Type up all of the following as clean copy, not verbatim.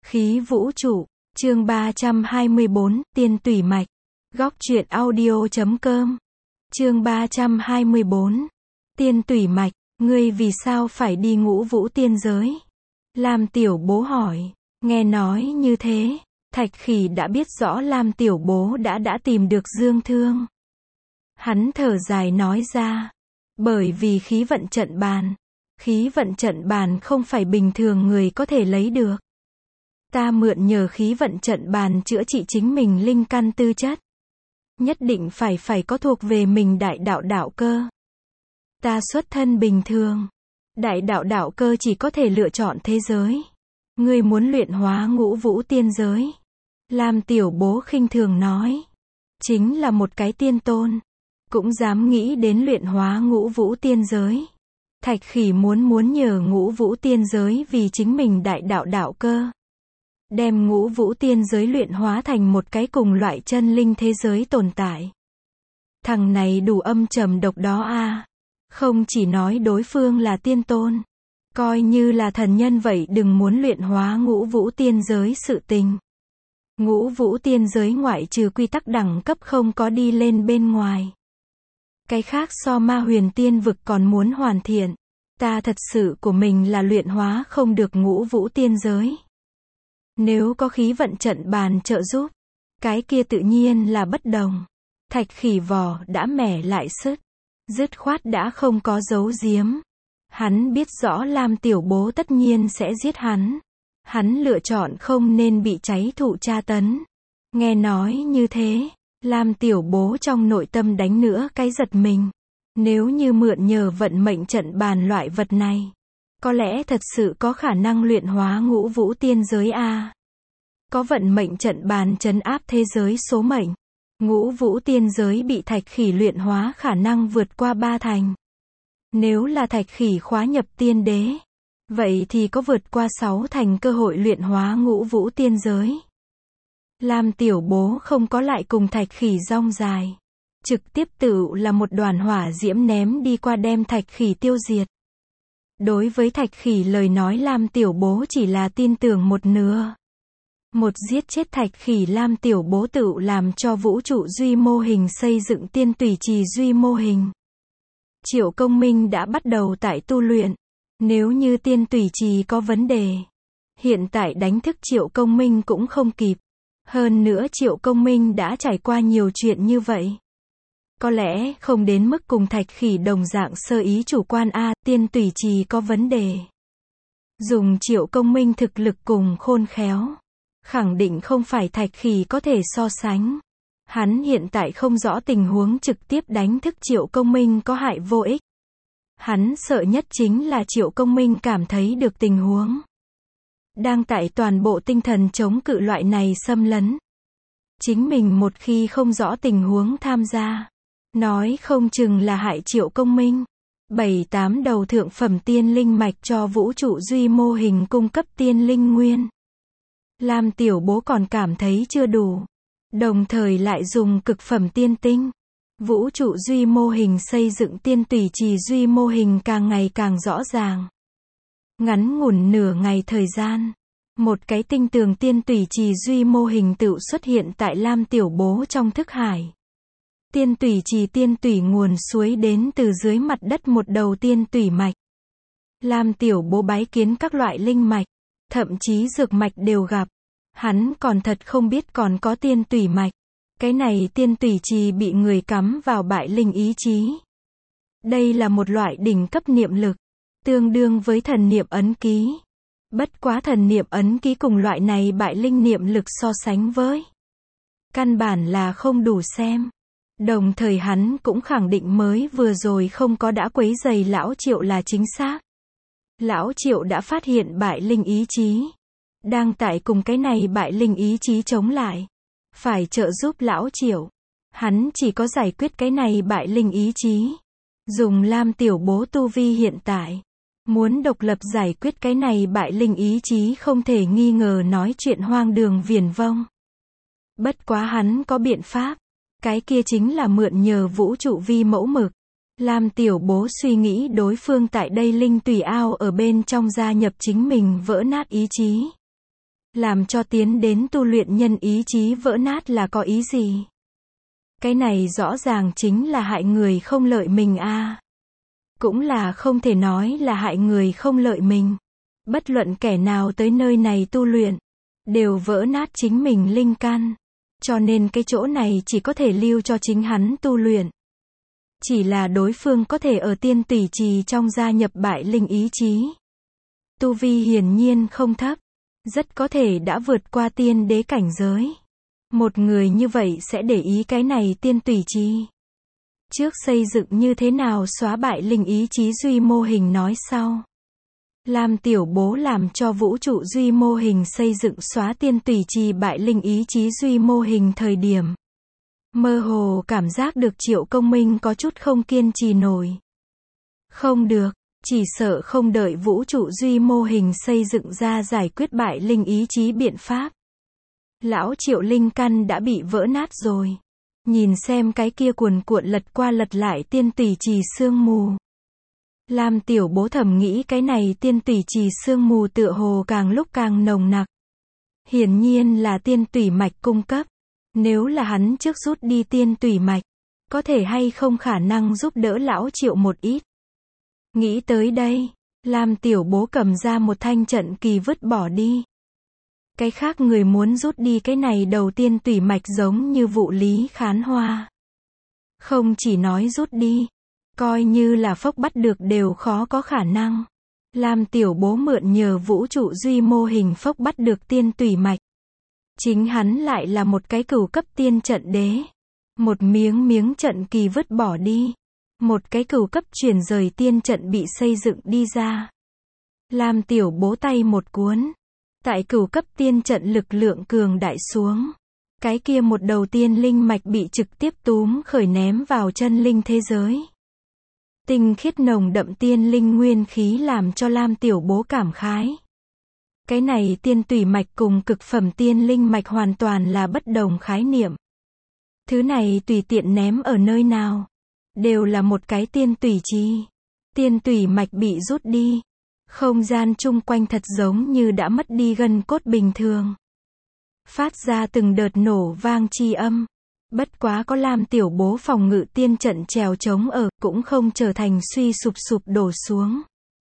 Khí vũ trụ, chương 324, tiên tủy mạch. Góc truyện audio.com. Chương 324. Tiên tủy mạch, ngươi vì sao phải đi ngũ vũ tiên giới? Lam Tiểu Bố hỏi. Nghe nói như thế, Thạch Khỉ đã biết rõ Lam Tiểu Bố đã tìm được Dương Thương. Hắn thở dài nói ra. Bởi vì khí vận trận bàn. Khí vận trận bàn không phải bình thường người có thể lấy được. Ta mượn nhờ khí vận trận bàn chữa trị chính mình linh căn tư chất. Nhất định phải có thuộc về mình đại đạo đạo cơ. Ta xuất thân bình thường. Đại đạo đạo cơ chỉ có thể lựa chọn thế giới. Ngươi muốn luyện hóa ngũ vũ tiên giới. Lam Tiểu Bố khinh thường nói. Chính là một cái tiên tôn. Cũng dám nghĩ đến luyện hóa ngũ vũ tiên giới. Thạch Khỉ muốn nhờ ngũ vũ tiên giới vì chính mình đại đạo đạo cơ. Đem ngũ vũ tiên giới luyện hóa thành một cái cùng loại chân linh thế giới tồn tại. Thằng này đủ âm trầm độc đó a. Không chỉ nói đối phương là tiên tôn. Coi như là thần nhân vậy đừng muốn luyện hóa ngũ vũ tiên giới sự tình. Ngũ vũ tiên giới ngoại trừ quy tắc đẳng cấp không có đi lên bên ngoài. Cái khác so ma huyền tiên vực còn muốn hoàn thiện. Ta thật sự của mình là luyện hóa không được ngũ vũ tiên giới. Nếu có khí vận trận bàn trợ giúp, cái kia tự nhiên là bất đồng. Thạch Khỉ vò đã mẻ lại sứt. Dứt khoát đã không có giấu giếm. Hắn biết rõ Lam Tiểu Bố tất nhiên sẽ giết hắn. Hắn lựa chọn không nên bị cháy thụ tra tấn. Nghe nói như thế, Lam Tiểu Bố trong nội tâm đánh nữa cái giật mình. Nếu như mượn nhờ vận mệnh trận bàn loại vật này, có lẽ thật sự có khả năng luyện hóa ngũ vũ tiên giới a. Có vận mệnh trận bàn trấn áp thế giới số mệnh. Ngũ vũ tiên giới bị Thạch Khỉ luyện hóa khả năng vượt qua 3 thành. Nếu là Thạch Khỉ khóa nhập tiên đế, vậy thì có vượt qua 6 thành cơ hội luyện hóa ngũ vũ tiên giới. Lam Tiểu Bố không có lại cùng Thạch Khỉ rong dài. Trực tiếp tự là một đoàn hỏa diễm ném đi qua đem Thạch Khỉ tiêu diệt. Đối với Thạch Khỉ lời nói Lam Tiểu Bố chỉ là tin tưởng một nửa. Một giết chết Thạch Khỉ Lam Tiểu Bố tự làm cho vũ trụ duy mô hình xây dựng tiên tùy trì duy mô hình. Triệu Công Minh đã bắt đầu tại tu luyện. Nếu như tiên tùy trì có vấn đề, hiện tại đánh thức Triệu Công Minh cũng không kịp. Hơn nữa Triệu Công Minh đã trải qua nhiều chuyện như vậy. Có lẽ không đến mức cùng Thạch Khỉ đồng dạng sơ ý chủ quan tiên tùy trì có vấn đề. Dùng Triệu Công Minh thực lực cùng khôn khéo, khẳng định không phải Thạch Khỉ có thể so sánh. Hắn hiện tại không rõ tình huống trực tiếp đánh thức Triệu Công Minh có hại vô ích. Hắn sợ nhất chính là Triệu Công Minh cảm thấy được tình huống. Đang tại toàn bộ tinh thần chống cự loại này xâm lấn. Chính mình một khi không rõ tình huống tham gia, nói không chừng là hại Triệu Công Minh. 7-8 đầu thượng phẩm tiên linh mạch cho vũ trụ duy mô hình cung cấp tiên linh nguyên. Lam Tiểu Bố còn cảm thấy chưa đủ. Đồng thời lại dùng cực phẩm tiên tinh. Vũ trụ duy mô hình xây dựng tiên tùy trì duy mô hình càng ngày càng rõ ràng. Ngắn ngủn nửa ngày thời gian, một cái tinh tường tiên tùy trì duy mô hình tự xuất hiện tại Lam Tiểu Bố trong thức hải. Tiên tùy trì tiên tùy nguồn suối đến từ dưới mặt đất một đầu tiên tùy mạch. Lam Tiểu Bố bái kiến các loại linh mạch, thậm chí dược mạch đều gặp. Hắn còn thật không biết còn có tiên tùy mạch. Cái này tiên tùy trì bị người cắm vào bại linh ý chí. Đây là một loại đỉnh cấp niệm lực, tương đương với thần niệm ấn ký. Bất quá thần niệm ấn ký cùng loại này bại linh niệm lực so sánh với, căn bản là không đủ xem. Đồng thời hắn cũng khẳng định mới vừa rồi không có đã quấy rầy lão Triệu là chính xác. Lão Triệu đã phát hiện bại linh ý chí. Đang tại cùng cái này bại linh ý chí chống lại. Phải trợ giúp lão Triệu. Hắn chỉ có giải quyết cái này bại linh ý chí. Dùng Lam Tiểu Bố tu vi hiện tại. Muốn độc lập giải quyết cái này bại linh ý chí không thể nghi ngờ nói chuyện hoang đường viển vông. Bất quá hắn có biện pháp. Cái kia chính là mượn nhờ vũ trụ vi mẫu mực. Lam Tiểu Bố suy nghĩ đối phương tại đây linh tùy ao ở bên trong gia nhập chính mình vỡ nát ý chí. Làm cho tiến đến tu luyện nhân ý chí vỡ nát là có ý gì? Cái này rõ ràng chính là hại người không lợi mình a. Cũng là không thể nói là hại người không lợi mình. Bất luận kẻ nào tới nơi này tu luyện, đều vỡ nát chính mình linh căn. Cho nên cái chỗ này chỉ có thể lưu cho chính hắn tu luyện. Chỉ là đối phương có thể ở tiên tùy trì trong gia nhập bại linh ý chí. Tu vi hiển nhiên không thấp, rất có thể đã vượt qua tiên đế cảnh giới. Một người như vậy sẽ để ý cái này tiên tùy trì. Trước xây dựng như thế nào xóa bại linh ý chí duy mô hình nói sau. Lam Tiểu Bố làm cho vũ trụ duy mô hình xây dựng xóa tiên tùy trì bại linh ý chí duy mô hình thời điểm. Mơ hồ cảm giác được Triệu Công Minh có chút không kiên trì nổi. Không được, chỉ sợ không đợi vũ trụ duy mô hình xây dựng ra giải quyết bại linh ý chí biện pháp. Lão Triệu linh căn đã bị vỡ nát rồi. Nhìn xem cái kia cuồn cuộn lật qua lật lại tiên tùy trì sương mù. Lam Tiểu Bố thầm nghĩ cái này tiên tùy trì sương mù tựa hồ càng lúc càng nồng nặc. Hiển nhiên là tiên tùy mạch cung cấp. Nếu là hắn trước rút đi tiên tùy mạch, có thể hay không khả năng giúp đỡ lão Triệu một ít. Nghĩ tới đây, Lam Tiểu Bố cầm ra một thanh trận kỳ vứt bỏ đi. Cái khác người muốn rút đi cái này đầu tiên tùy mạch giống như vụ Lý Khán Hoa. Không chỉ nói rút đi, coi như là phốc bắt được đều khó có khả năng. Lam Tiểu Bố mượn nhờ vũ trụ duy mô hình phốc bắt được tiên tùy mạch. Chính hắn lại là một cái cửu cấp tiên trận đế. Một miếng trận kỳ vứt bỏ đi. Một cái cửu cấp chuyển rời tiên trận bị xây dựng đi ra. Lam Tiểu Bố tay một cuốn. Tại cửu cấp tiên trận lực lượng cường đại xuống. Cái kia một đầu tiên linh mạch bị trực tiếp túm khởi ném vào chân linh thế giới. Tinh khiết nồng đậm tiên linh nguyên khí làm cho Lam Tiểu Bố cảm khái. Cái này tiên tùy mạch cùng cực phẩm tiên linh mạch hoàn toàn là bất đồng khái niệm. Thứ này tùy tiện ném ở nơi nào, đều là một cái tiên tùy chi. Tiên tùy mạch bị rút đi. Không gian chung quanh thật giống như đã mất đi gân cốt bình thường. Phát ra từng đợt nổ vang chi âm. Bất quá có Lam Tiểu Bố phòng ngự tiên trận trèo chống ở, cũng không trở thành suy sụp đổ xuống.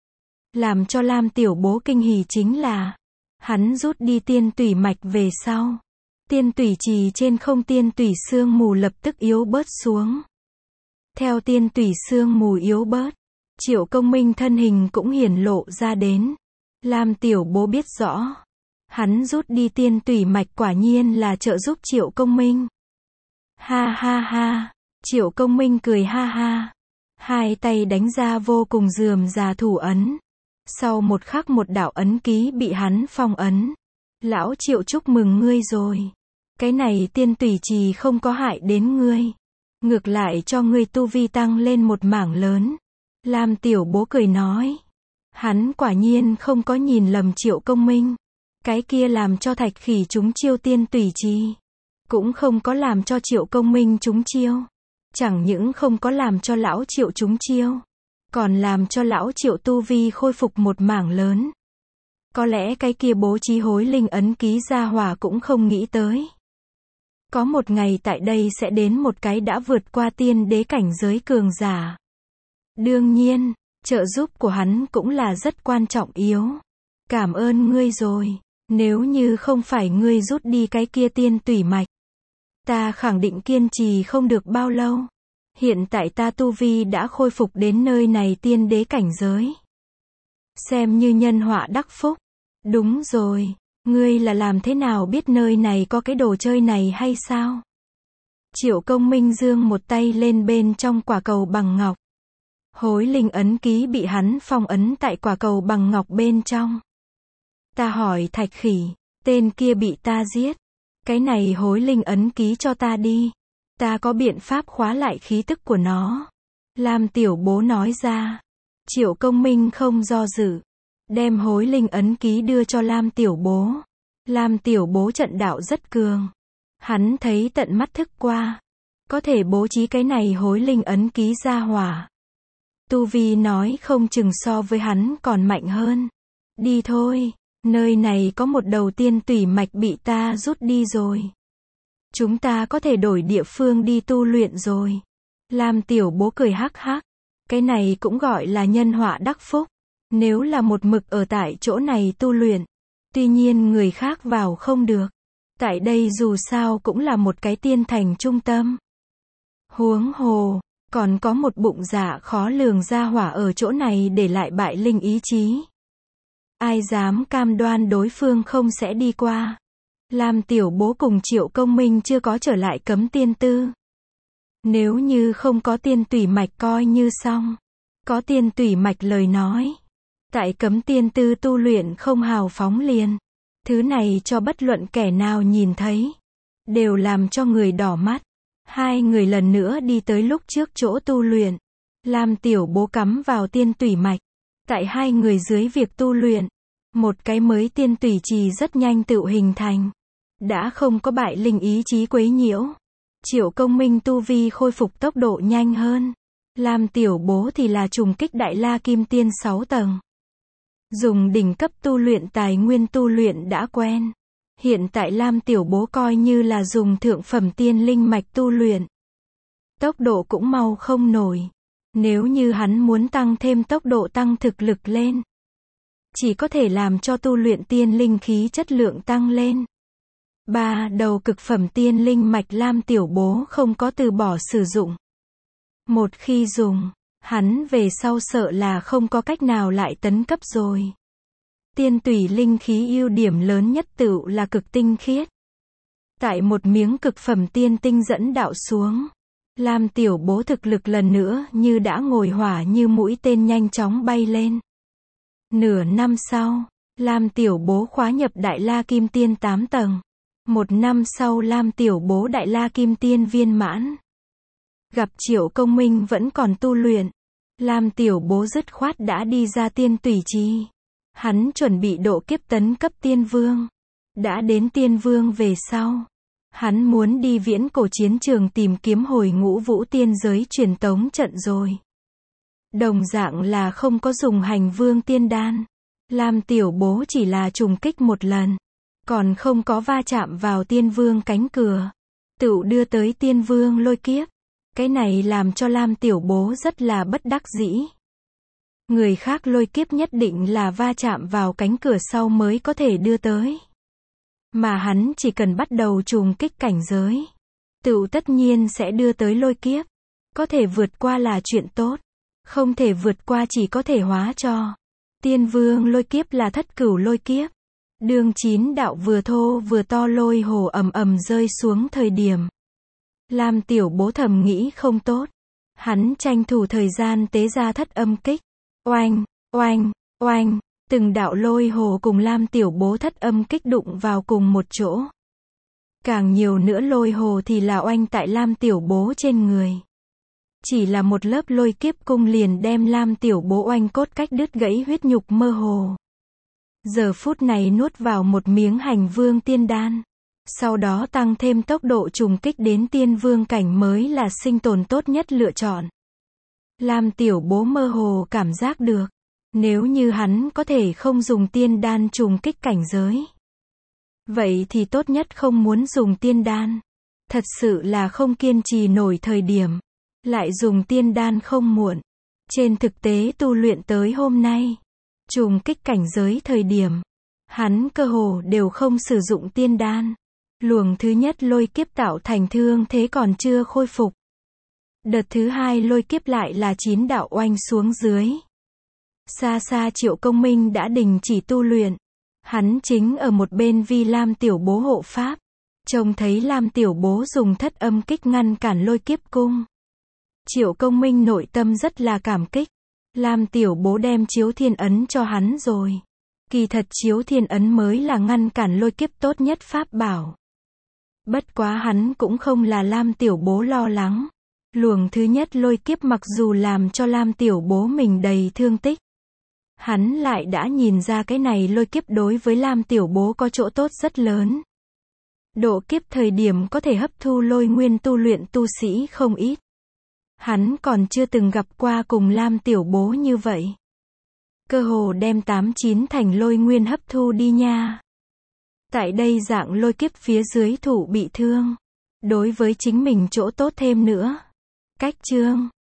Làm cho Lam Tiểu Bố kinh hỉ chính là, hắn rút đi tiên tùy mạch về sau. Tiên tùy trì trên không tiên tùy sương mù lập tức yếu bớt xuống. Theo tiên tùy sương mù yếu bớt, Triệu Công Minh thân hình cũng hiển lộ ra đến. Lam Tiểu Bố biết rõ, hắn rút đi tiên tùy mạch quả nhiên là trợ giúp Triệu Công Minh. Ha ha ha, Triệu Công Minh cười ha ha. Hai tay đánh ra vô cùng rườm rà thủ ấn. Sau một khắc một đạo ấn ký bị hắn phong ấn. Lão Triệu chúc mừng ngươi rồi. Cái này tiên tùy trì không có hại đến ngươi. Ngược lại cho ngươi tu vi tăng lên một mảng lớn. Lam Tiểu Bố cười nói. Hắn quả nhiên không có nhìn lầm Triệu Công Minh. Cái kia làm cho Thạch Khỉ chúng chiêu tiên tùy trì. Cũng không có làm cho Triệu Công Minh chúng chiêu. Chẳng những không có làm cho lão Triệu chúng chiêu, còn làm cho lão Triệu tu vi khôi phục một mảng lớn. Có lẽ cái kia bố trí hối linh ấn ký gia hỏa cũng không nghĩ tới. Có một ngày tại đây sẽ đến một cái đã vượt qua tiên đế cảnh giới cường giả. Đương nhiên, trợ giúp của hắn cũng là rất quan trọng yếu. Cảm ơn ngươi rồi. Nếu như không phải ngươi rút đi cái kia tiên tùy mạch, ta khẳng định kiên trì không được bao lâu. Hiện tại ta tu vi đã khôi phục đến nơi này tiên đế cảnh giới. Xem như nhân họa đắc phúc. Đúng rồi, ngươi là làm thế nào biết nơi này có cái đồ chơi này hay sao? Triệu Công Minh giương một tay lên bên trong quả cầu bằng ngọc. Hối linh ấn ký bị hắn phong ấn tại quả cầu bằng ngọc bên trong. Ta hỏi Thạch Khỉ, tên kia bị ta giết. Cái này hối linh ấn ký cho ta đi. Ta có biện pháp khóa lại khí tức của nó. Lam Tiểu Bố nói ra. Triệu Công Minh không do dự. Đem hối linh ấn ký đưa cho Lam Tiểu Bố. Lam Tiểu Bố trận đạo rất cường. Hắn thấy tận mắt thức qua. Có thể bố trí cái này hối linh ấn ký ra hỏa. Tu vi nói không chừng so với hắn còn mạnh hơn. Đi thôi. Nơi này có một đầu tiên tủy mạch bị ta rút đi rồi. Chúng ta có thể đổi địa phương đi tu luyện rồi. Lam Tiểu Bố cười hắc hắc. Cái này cũng gọi là nhân họa đắc phúc. Nếu là một mực ở tại chỗ này tu luyện, tuy nhiên người khác vào không được. Tại đây dù sao cũng là một cái tiên thành trung tâm. Huống hồ, còn có một bụng dạ khó lường gia hỏa ở chỗ này để lại bại linh ý chí. Ai dám cam đoan đối phương không sẽ đi qua. Lam Tiểu Bố cùng Triệu Công Minh chưa có trở lại Cấm Tiên Tư. Nếu như không có tiên tủy mạch coi như xong. Có tiên tủy mạch lời nói. Tại Cấm Tiên Tư tu luyện không hào phóng liền. Thứ này cho bất luận kẻ nào nhìn thấy. Đều làm cho người đỏ mắt. Hai người lần nữa đi tới lúc trước chỗ tu luyện. Lam Tiểu Bố cắm vào tiên tủy mạch. Tại hai người dưới việc tu luyện. Một cái mới tiên tủy trì rất nhanh tự hình thành. Đã không có bại linh ý chí quấy nhiễu. Triệu Công Minh tu vi khôi phục tốc độ nhanh hơn. Lam Tiểu Bố thì là trùng kích Đại La Kim Tiên 6 tầng. Dùng đỉnh cấp tu luyện tài nguyên tu luyện đã quen. Hiện tại Lam Tiểu Bố coi như là dùng thượng phẩm tiên linh mạch tu luyện. Tốc độ cũng mau không nổi. Nếu như hắn muốn tăng thêm tốc độ tăng thực lực lên, chỉ có thể làm cho tu luyện tiên linh khí chất lượng tăng lên. 3 đầu cực phẩm tiên linh mạch Lam Tiểu Bố không có từ bỏ sử dụng. Một khi dùng, hắn về sau sợ là không có cách nào lại tấn cấp rồi. Tiên tủy linh khí ưu điểm lớn nhất tựu là cực tinh khiết. Tại một miếng cực phẩm tiên tinh dẫn đạo xuống, Lam Tiểu Bố thực lực lần nữa như đã ngồi hỏa như mũi tên nhanh chóng bay lên. Nửa năm sau, Lam Tiểu Bố khóa nhập Đại La Kim Tiên 8 tầng. Một năm sau Lam Tiểu Bố Đại La Kim Tiên viên mãn. Gặp Triệu Công Minh vẫn còn tu luyện. Lam Tiểu Bố dứt khoát đã đi ra tiên tủy trì. Hắn chuẩn bị độ kiếp tấn cấp tiên vương. Đã đến tiên vương về sau. Hắn muốn đi viễn cổ chiến trường tìm kiếm hồi ngũ vũ tiên giới truyền tống trận rồi. Đồng dạng là không có dùng hành vương tiên đan. Lam Tiểu Bố chỉ là trùng kích một lần. Còn không có va chạm vào tiên vương cánh cửa. Tựu đưa tới tiên vương lôi kiếp. Cái này làm cho Lam Tiểu Bố rất là bất đắc dĩ. Người khác lôi kiếp nhất định là va chạm vào cánh cửa sau mới có thể đưa tới. Mà hắn chỉ cần bắt đầu trùng kích cảnh giới. Tựu tất nhiên sẽ đưa tới lôi kiếp. Có thể vượt qua là chuyện tốt. Không thể vượt qua chỉ có thể hóa cho. Tiên vương lôi kiếp là thất cửu lôi kiếp. Đương 9 đạo vừa thô vừa to lôi hồ ầm ầm rơi xuống thời điểm. Lam Tiểu Bố thầm nghĩ không tốt. Hắn tranh thủ thời gian tế ra thất âm kích. Oanh, oanh, oanh, từng đạo lôi hồ cùng Lam Tiểu Bố thất âm kích đụng vào cùng một chỗ. Càng nhiều nữa lôi hồ thì là oanh tại Lam Tiểu Bố trên người. Chỉ là một lớp lôi kiếp cung liền đem Lam Tiểu Bố oanh cốt cách đứt gãy huyết nhục mơ hồ. Giờ phút này nuốt vào một miếng hành vương tiên đan. Sau đó tăng thêm tốc độ trùng kích đến tiên vương cảnh mới là sinh tồn tốt nhất lựa chọn. Lam Tiểu Bố mơ hồ cảm giác được. Nếu như hắn có thể không dùng tiên đan trùng kích cảnh giới. Vậy thì tốt nhất không muốn dùng tiên đan. Thật sự là không kiên trì nổi thời điểm. Lại dùng tiên đan không muộn. Trên thực tế tu luyện tới hôm nay. Trùng kích cảnh giới thời điểm. Hắn cơ hồ đều không sử dụng tiên đan. Luồng thứ nhất lôi kiếp tạo thành thương thế còn chưa khôi phục. Đợt thứ hai lôi kiếp lại là 9 đạo oanh xuống dưới. Xa xa Triệu Công Minh đã đình chỉ tu luyện. Hắn chính ở một bên vì Lam Tiểu Bố hộ pháp. Trông thấy Lam Tiểu Bố dùng thất âm kích ngăn cản lôi kiếp cung. Triệu Công Minh nội tâm rất là cảm kích. Lam Tiểu Bố đem chiếu thiên ấn cho hắn rồi. Kỳ thật chiếu thiên ấn mới là ngăn cản lôi kiếp tốt nhất pháp bảo. Bất quá hắn cũng không là Lam Tiểu Bố lo lắng. Luồng thứ nhất lôi kiếp mặc dù làm cho Lam Tiểu Bố mình đầy thương tích. Hắn lại đã nhìn ra cái này lôi kiếp đối với Lam Tiểu Bố có chỗ tốt rất lớn. Độ kiếp thời điểm có thể hấp thu lôi nguyên tu luyện tu sĩ không ít. Hắn còn chưa từng gặp qua cùng Lam Tiểu Bố như vậy. Cơ hồ đem 89 thành lôi nguyên hấp thu đi nha. Tại đây dạng lôi kiếp phía dưới thủ bị thương. Đối với chính mình chỗ tốt thêm nữa. Cách chương